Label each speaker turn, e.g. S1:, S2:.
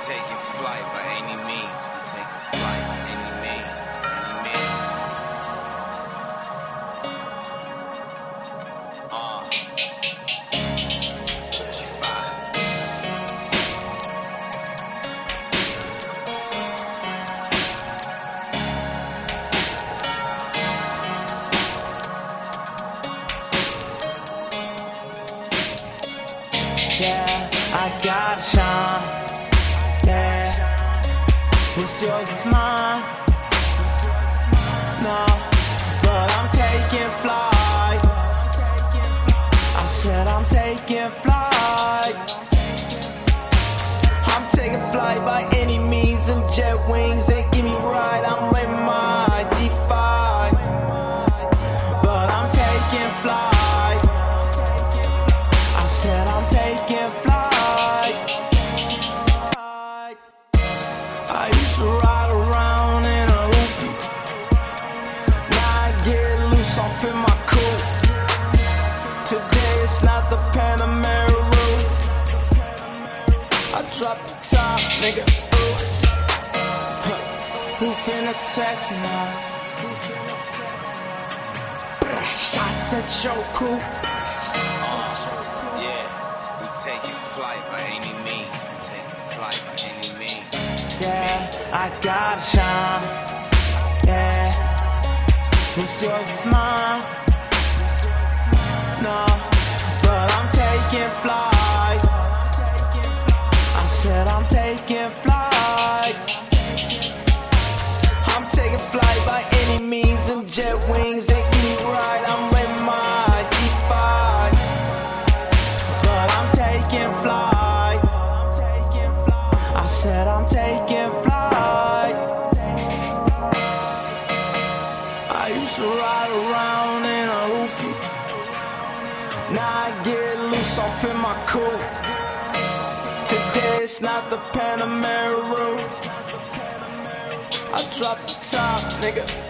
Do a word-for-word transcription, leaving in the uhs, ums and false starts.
S1: taking flight by any means. We taking flight by any means. Any means. Uh. G five.
S2: Yeah, I gotta shine. Yeah, what's yours is mine. No, but I'm taking flight. I said I'm taking flight. I'm taking flight by any means. Them jet wings ain't give me right. I'm in my G five, but I'm taking flight. I said I'm taking flight. I used to ride around in a hoopty. Now I get loose off in my coupe. Today it's not the Panamera roof. I dropped the top, nigga, oops. Huh. Who finna text me now? Shots at your coupe.
S1: We taking flight by any means. We taking flight by any means.
S2: Yeah, I gotta shine. Yeah, what's yours is mine. No, but I'm taking flight. I said I'm taking flight. I'm taking flight by any means. Them jet wings ain't give me right. I'm in my G five, but I'm taking flight. I said I'm taking flight. I used to ride around in a hoopty. Now I get loose off in my coupe. Today it's not the Panamera roof. I dropped the top, nigga.